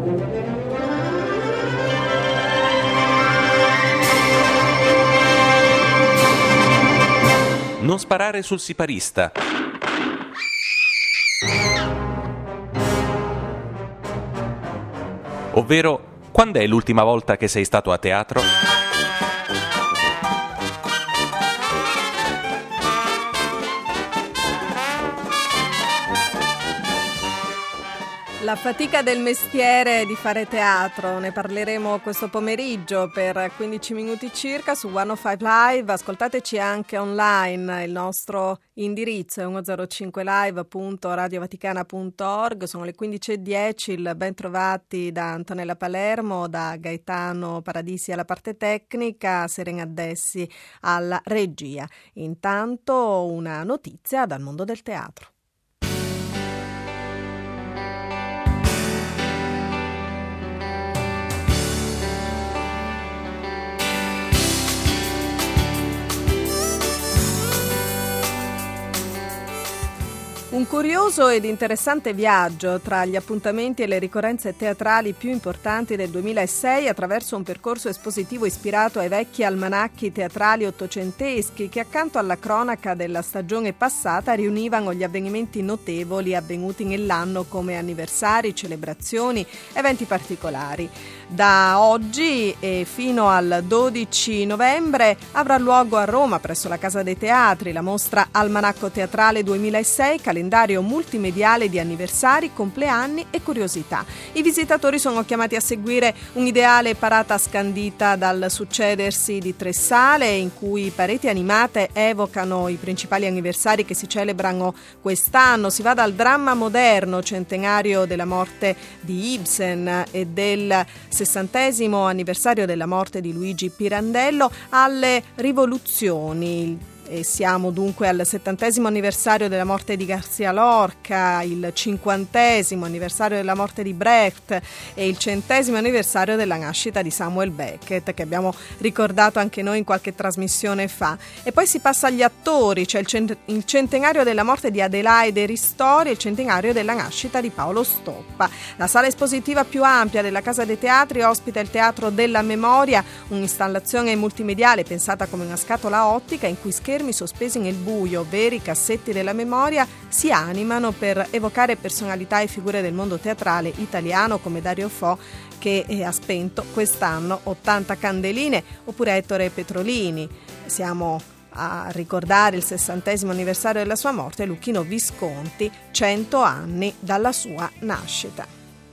Non sparare sul siparista. Ovvero, quando è l'ultima volta che sei stato a teatro? La fatica del mestiere di fare teatro, ne parleremo questo pomeriggio per 15 minuti circa su 105 Live. Ascoltateci anche online, il nostro indirizzo è 105live.radiovaticana.org. Sono le 15:10, il ben trovati da Antonella Palermo, da Gaetano Paradisi alla parte tecnica, Serena Addessi alla regia. Intanto una notizia dal mondo del teatro. Un curioso ed interessante viaggio tra gli appuntamenti e le ricorrenze teatrali più importanti del 2006 attraverso un percorso espositivo ispirato ai vecchi almanacchi teatrali ottocenteschi che accanto alla cronaca della stagione passata riunivano gli avvenimenti notevoli avvenuti nell'anno come anniversari, celebrazioni, eventi particolari. Da oggi e fino al 12 novembre avrà luogo a Roma, presso la Casa dei Teatri, la mostra Almanacco Teatrale 2006, calendario multimediale di anniversari, compleanni e curiosità. I visitatori sono chiamati a seguire un'ideale parata scandita dal succedersi di 3 sale in cui pareti animate evocano i principali anniversari che si celebrano quest'anno. Si va dal dramma moderno, centenario della morte di Ibsen e del 60° anniversario della morte di Luigi Pirandello, alle rivoluzioni. E siamo dunque al 70° anniversario della morte di García Lorca, il 50° anniversario della morte di Brecht e il 100° anniversario della nascita di Samuel Beckett, che abbiamo ricordato anche noi in qualche trasmissione fa. E poi si passa agli attori, c'è il centenario della morte di Adelaide Ristori e il centenario della nascita di Paolo Stoppa. La sala espositiva più ampia della Casa dei Teatri ospita il Teatro della Memoria, un'installazione multimediale pensata come una scatola ottica in cui schermi sospesi nel buio, veri cassetti della memoria, si animano per evocare personalità e figure del mondo teatrale italiano come Dario Fo, che ha spento quest'anno 80 candeline, oppure Ettore Petrolini. Siamo a ricordare il 60° anniversario della sua morte, Luchino Visconti, 100 anni dalla sua nascita.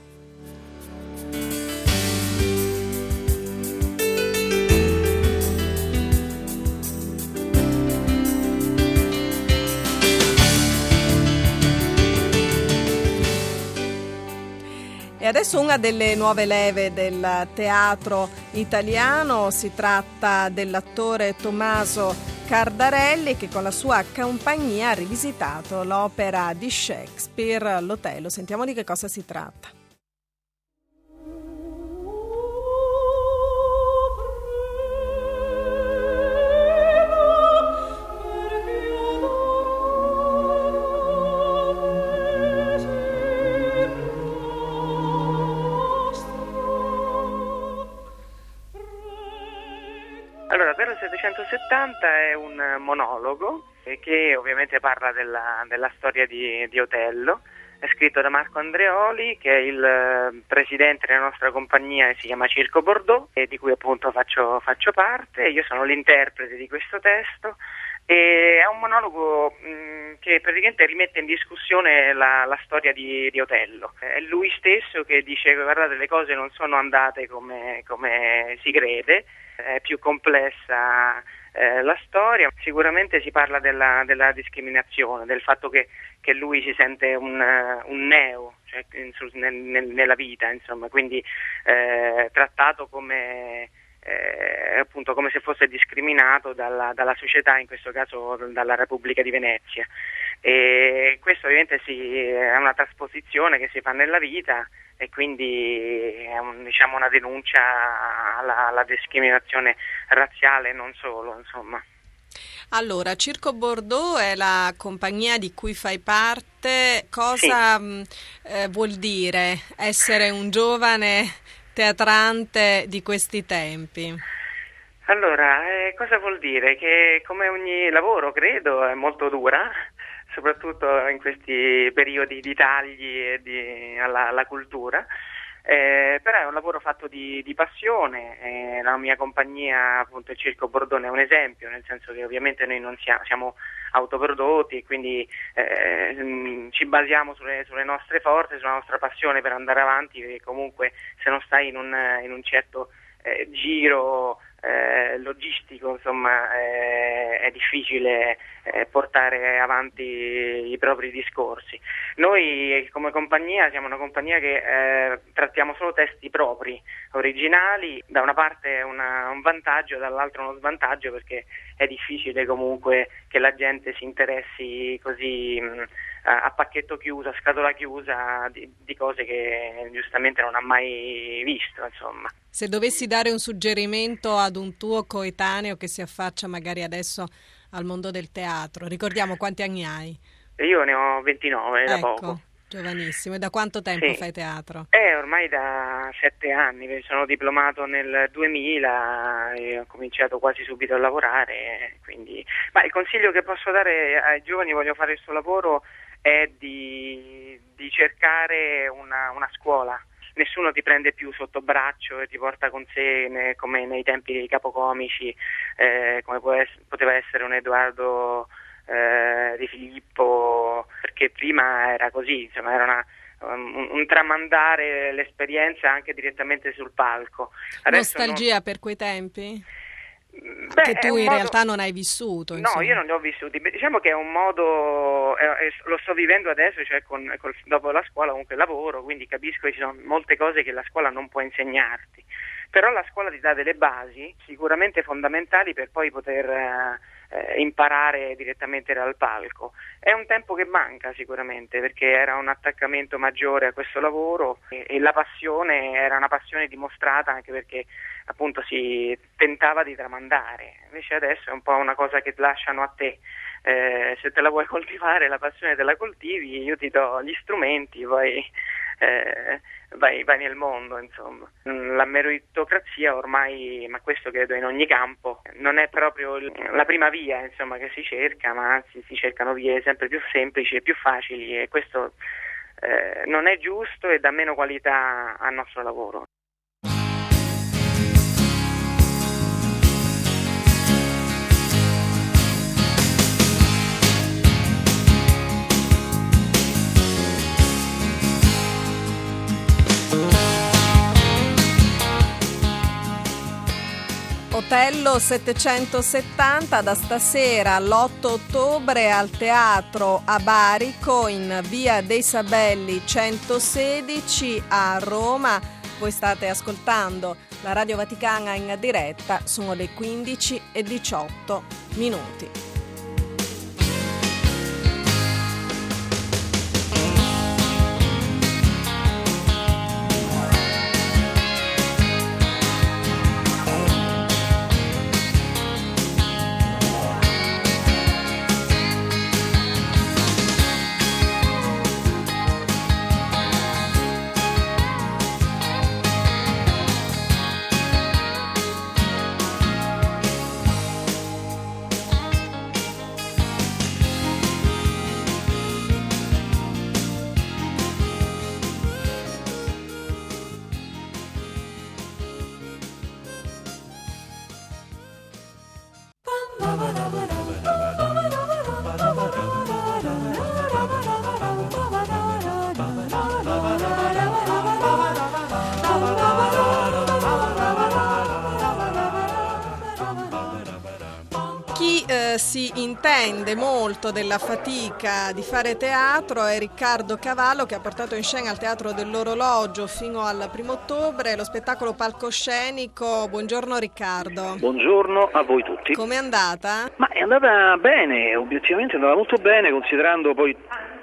E adesso una delle nuove leve del teatro italiano, si tratta dell'attore Tommaso Cardarelli che con la sua compagnia ha rivisitato l'opera di Shakespeare, L'Otello. Sentiamo di che cosa si tratta. Allora, Opera 770 è un monologo che ovviamente parla della storia di Otello. È scritto da Marco Andreoli, che è il presidente della nostra compagnia e si chiama Circo Bordeaux, e di cui appunto faccio parte. Io sono l'interprete di questo testo. E è un monologo che praticamente rimette in discussione la storia di Otello. È lui stesso che dice: guardate, le cose non sono andate come si crede, è più complessa la storia. Sicuramente si parla della discriminazione, del fatto che lui si sente un neo, cioè nella vita, insomma, quindi trattato come appunto come se fosse discriminato dalla società, in questo caso dalla Repubblica di Venezia. E questo ovviamente è una trasposizione che si fa nella vita, e quindi è una denuncia alla discriminazione razziale, non solo, insomma. Allora, Circo Bordeaux è la compagnia di cui fai parte. Cosa vuol dire essere un giovane teatrante di questi tempi? Allora, cosa vuol dire? Che come ogni lavoro, credo, è molto dura, soprattutto in questi periodi di tagli alla cultura. Però è un lavoro fatto di passione. La mia compagnia, appunto il Circo Bordeaux, è un esempio, nel senso che ovviamente noi non siamo autoprodotti e quindi ci basiamo sulle nostre forze, sulla nostra passione per andare avanti, perché comunque se non stai in un certo giro logistico, insomma, è difficile portare avanti i propri discorsi. Noi come compagnia siamo una compagnia che trattiamo solo testi propri, originali. Da una parte è un vantaggio, dall'altra uno svantaggio, perché è difficile comunque che la gente si interessi così a pacchetto chiuso, a scatola chiusa di cose che giustamente non ha mai visto, insomma. Se dovessi dare un suggerimento ad un tuo coetaneo che si affaccia magari adesso al mondo del teatro, ricordiamo quanti anni hai? Io ne ho 29, da poco. Giovanissimo. E da quanto tempo fai teatro? Ormai da 7 anni, sono diplomato nel 2000 e ho cominciato quasi subito a lavorare, quindi. Ma il consiglio che posso dare ai giovani che vogliono fare questo lavoro è di cercare una scuola. Nessuno ti prende più sotto braccio e ti porta con sé come nei tempi dei capocomici, come poteva essere un Edoardo Di Filippo, perché prima era così, insomma, era un tramandare l'esperienza anche direttamente sul palco. Adesso nostalgia per quei tempi? Che tu in realtà non hai vissuto. No, io non li ho vissuti. Diciamo che è un modo, lo sto vivendo adesso, cioè dopo la scuola comunque lavoro, quindi capisco che ci sono molte cose che la scuola non può insegnarti. Però la scuola ti dà delle basi sicuramente fondamentali per poi poter imparare direttamente dal palco. È un tempo che manca sicuramente, perché era un attaccamento maggiore a questo lavoro e la passione era una passione dimostrata, anche perché appunto si tentava di tramandare. Invece adesso è un po' una cosa che lasciano a te. Se te la vuoi coltivare, la passione te la coltivi, io ti do gli strumenti, poi vai nel mondo, insomma. La meritocrazia ormai, ma questo credo in ogni campo, non è proprio la prima via, insomma, che si cerca, ma anzi si cercano vie sempre più semplici e più facili, e questo non è giusto e dà meno qualità al nostro lavoro. Otello 770 da stasera all'8 ottobre al Teatro Abarico in via dei Sabelli 116 a Roma. Voi state ascoltando la Radio Vaticana in diretta, sono le 15:18. Si intende molto della fatica di fare teatro è Riccardo Cavallo, che ha portato in scena al Teatro dell'Orologio fino al 1° ottobre lo spettacolo palcoscenico. Buongiorno Riccardo. Buongiorno a voi tutti. Com'è andata? Ma è andata bene, obiettivamente è andata molto bene, considerando poi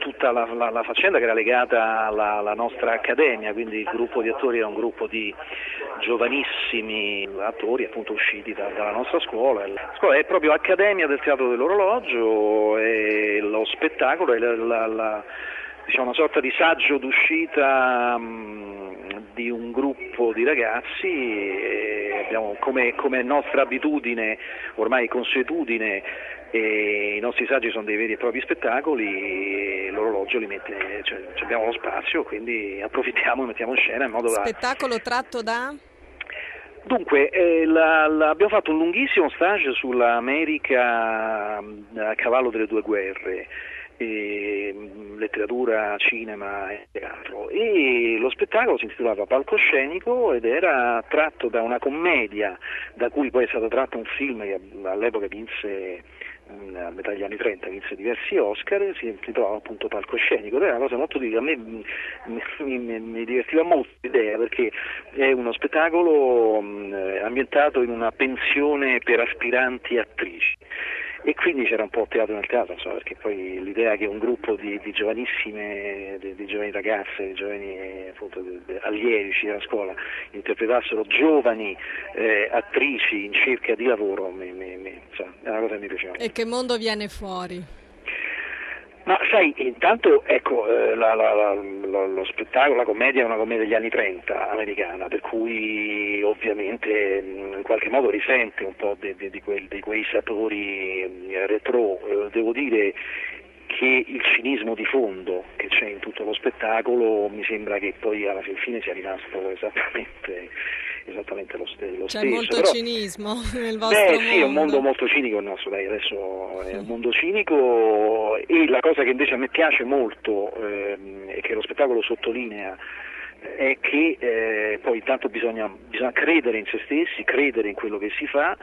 tutta la faccenda che era legata alla nostra accademia, quindi il gruppo di attori era un gruppo di giovanissimi attori appunto usciti dalla nostra scuola. La scuola è proprio Accademia del Teatro dell'Orologio e lo spettacolo è diciamo una sorta di saggio d'uscita di un gruppo di ragazzi e abbiamo come nostra abitudine, ormai consuetudine, i nostri saggi sono dei veri e propri spettacoli e l'orologio li mette, cioè abbiamo lo spazio, quindi approfittiamo e mettiamo in scena in modo da... Spettacolo tratto da? Dunque, abbiamo fatto un lunghissimo stage sull'America a cavallo delle due guerre, letteratura, cinema e teatro, e lo spettacolo si intitolava Palcoscenico ed era tratto da una commedia da cui poi è stato tratto un film che all'epoca vinse, a metà degli anni 30 vinse diversi Oscar, si intitolava appunto Palcoscenico ed era una cosa molto a me mi divertiva molto l'idea, perché è uno spettacolo ambientato in una pensione per aspiranti attrici. E quindi c'era un po' teatro nel teatro, insomma, perché poi l'idea che un gruppo di giovanissime, di giovani ragazze, di giovani appunto, allievi usciti dalla scuola interpretassero giovani attrici in cerca di lavoro, insomma, è una cosa che mi piaceva. E che mondo viene fuori? Ma sai, intanto ecco, lo spettacolo, la commedia è una commedia degli anni 30 americana, per cui ovviamente in qualche modo risente un po' di quei sapori retro. Devo dire che il cinismo di fondo che c'è in tutto lo spettacolo mi sembra che poi alla fine sia rimasto esattamente lo stesso. C'è molto cinismo nel vostro mondo? Sì, è un mondo molto cinico il nostro, dai, adesso è un mondo cinico, e la cosa che invece a me piace molto e che lo spettacolo sottolinea è che poi intanto bisogna credere in se stessi, credere in quello che si fa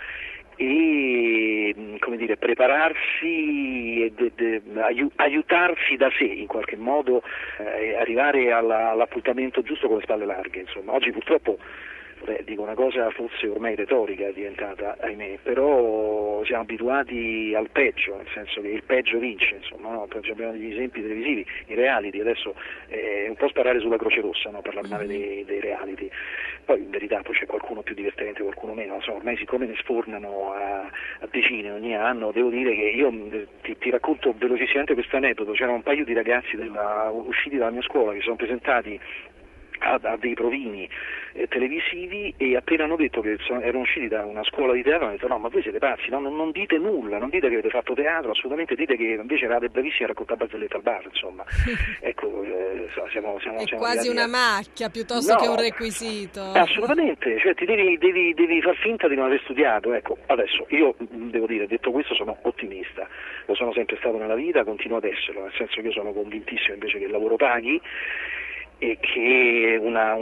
e come dire, prepararsi e aiutarsi da sé in qualche modo, arrivare all'appuntamento giusto con le spalle larghe, insomma. Oggi purtroppo dico una cosa forse ormai retorica è diventata, ahimè, però siamo abituati al peggio, nel senso che il peggio vince, insomma, no? Abbiamo degli esempi televisivi, i reality, adesso è un po' sparare sulla Croce Rossa, no? Parlare male dei reality, poi in verità poi c'è qualcuno più divertente, qualcuno meno, insomma, ormai siccome ne sfornano a decine ogni anno, devo dire che io ti racconto velocissimamente questo aneddoto. C'erano un paio di ragazzi usciti dalla mia scuola che sono presentati a dei provini televisivi e appena hanno detto che erano usciti da una scuola di teatro hanno detto: no, ma voi siete pazzi, no? Non dite nulla, non dite che avete fatto teatro, assolutamente, dite che invece eravate bravissimi a raccontare barzellette al bar, insomma. Ecco, siamo è quasi una macchia piuttosto che un requisito. Assolutamente, cioè ti devi far finta di non aver studiato. Ecco, adesso io devo dire, detto questo, sono ottimista, lo sono sempre stato nella vita, continuo ad esserlo, nel senso che io sono convintissimo invece che il lavoro paghi e che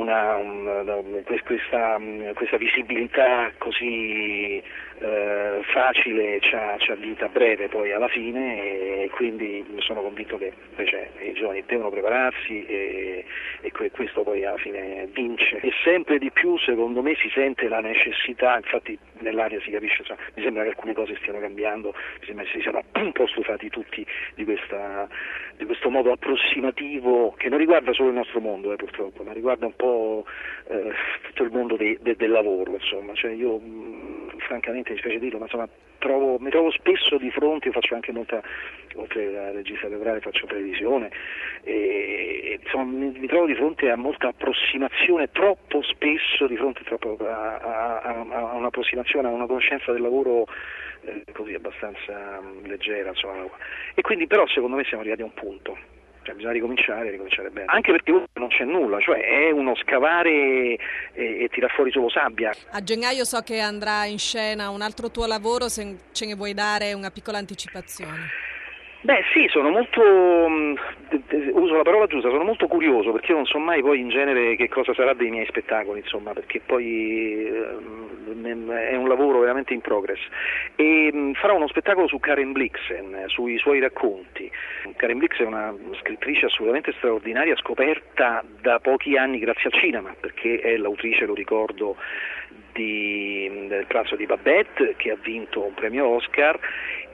questa visibilità così facile c'ha vita breve poi alla fine, e quindi sono convinto che invece i giovani devono prepararsi e questo poi alla fine vince, e sempre di più secondo me si sente la necessità, infatti nell'aria si capisce, insomma, mi sembra che alcune cose stiano cambiando, mi sembra che si siano un po' stufati tutti di questo modo approssimativo che non riguarda solo il nostro mondo purtroppo, ma riguarda un po' tutto il mondo del lavoro, insomma. Cioè io francamente mi spiace dirlo, ma insomma mi trovo spesso di fronte, io faccio anche molta, oltre alla regista teatrale faccio televisione, e insomma mi trovo di fronte a molta approssimazione, troppo spesso di fronte a un'approssimazione, a una conoscenza del lavoro così abbastanza leggera, insomma. E quindi però secondo me siamo arrivati a un punto. Cioè, bisogna ricominciare bene, anche perché non c'è nulla, cioè è uno scavare e tirar fuori solo sabbia. A gennaio so che andrà in scena un altro tuo lavoro, se ce ne vuoi dare una piccola anticipazione. Beh sì, sono molto, uso la parola giusta, sono molto curioso, perché io non so mai poi in genere che cosa sarà dei miei spettacoli, insomma, perché poi è un lavoro veramente in progress, e farò uno spettacolo su Karen Blixen, sui suoi racconti. Karen Blixen è una scrittrice assolutamente straordinaria, scoperta da pochi anni grazie al cinema, perché è l'autrice, lo ricordo, del Pranzo di Babette, che ha vinto un premio Oscar,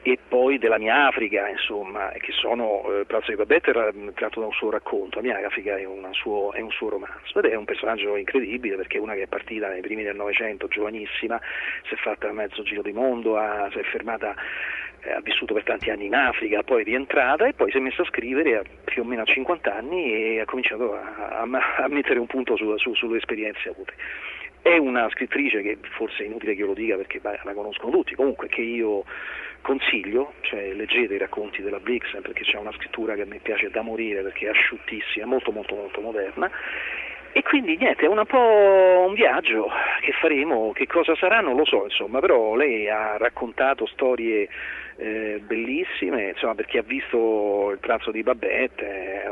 e poi della mia Africa, insomma, che sono Palazzo di Babette era tratto da un suo racconto, la mia Africa è un suo romanzo, ed è un personaggio incredibile perché è una che è partita nei primi del Novecento, giovanissima, si è fatta mezzo giro di mondo, si è fermata, ha vissuto per tanti anni in Africa, poi è rientrata e poi si è messa a scrivere più o meno a 50 anni e ha cominciato a mettere un punto sulle esperienze avute. È una scrittrice che forse è inutile che io lo dica perché la conoscono tutti, comunque che io consiglio, cioè leggete i racconti della Blixen perché c'è una scrittura che a me piace da morire perché è asciuttissima, molto molto molto moderna. E quindi niente, è un po' un viaggio che faremo, che cosa sarà non lo so, insomma, però lei ha raccontato storie bellissime, insomma, perché ha visto il pranzo di Babette,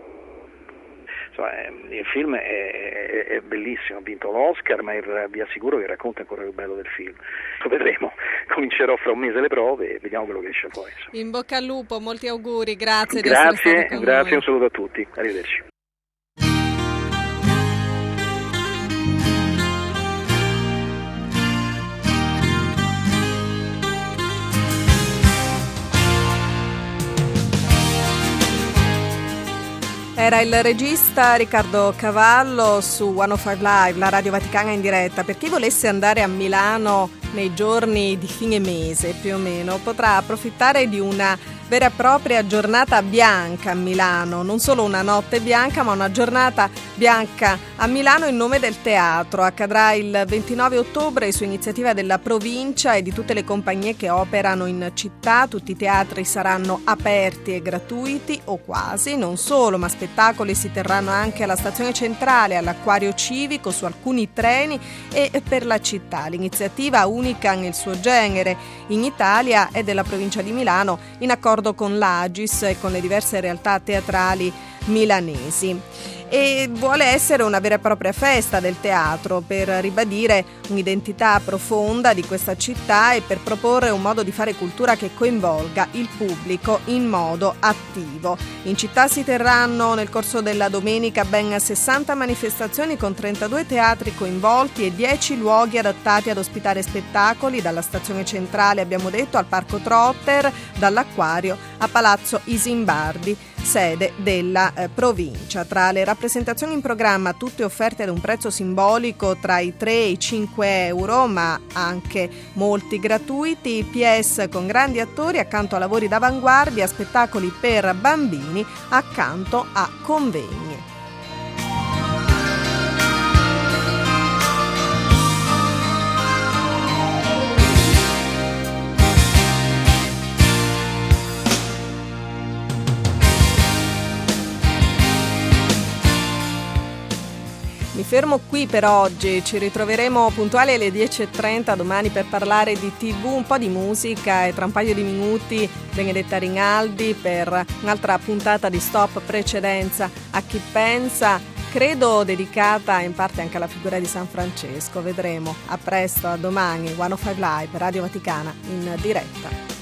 il film è bellissimo, ha vinto l'Oscar, ma vi assicuro che il racconto è ancora più bello del film. Lo vedremo, comincerò fra un mese le prove e vediamo quello che esce poi. In bocca al lupo, molti auguri, grazie di essere stato con noi. Un saluto a tutti, arrivederci. Era il regista Riccardo Cavallo su 105 Live, la Radio Vaticana in diretta. Per chi volesse andare a Milano nei giorni di fine mese, più o meno, potrà approfittare di una vera e propria giornata bianca a Milano, non solo una notte bianca, ma una giornata bianca a Milano in nome del teatro. Accadrà il 29 ottobre su iniziativa della provincia e di tutte le compagnie che operano in città. Tutti i teatri saranno aperti e gratuiti, o quasi, non solo, ma spettacoli si terranno anche alla stazione centrale, all'acquario civico, su alcuni treni e per la città. L'iniziativa, unica nel suo genere in Italia, è della provincia di Milano, in accordo con l'Agis e con le diverse realtà teatrali milanesi. E vuole essere una vera e propria festa del teatro per ribadire un'identità profonda di questa città e per proporre un modo di fare cultura che coinvolga il pubblico in modo attivo. In città si terranno nel corso della domenica ben 60 manifestazioni con 32 teatri coinvolti e 10 luoghi adattati ad ospitare spettacoli, dalla stazione centrale, abbiamo detto, al Parco Trotter, dall'acquario a Palazzo Isimbardi, sede della provincia. Tra le rappresentazioni in programma, tutte offerte ad un prezzo simbolico tra i 3 e i 5 euro, ma anche molti gratuiti, PS con grandi attori accanto a lavori d'avanguardia, spettacoli per bambini accanto a convegni. Mi fermo qui per oggi, ci ritroveremo puntuali alle 10.30 domani per parlare di TV, un po' di musica e tra un paio di minuti Benedetta Rinaldi per un'altra puntata di Stop Precedenza a chi pensa, credo dedicata in parte anche alla figura di San Francesco. Vedremo. A presto, a domani, 105 Live, Radio Vaticana in diretta.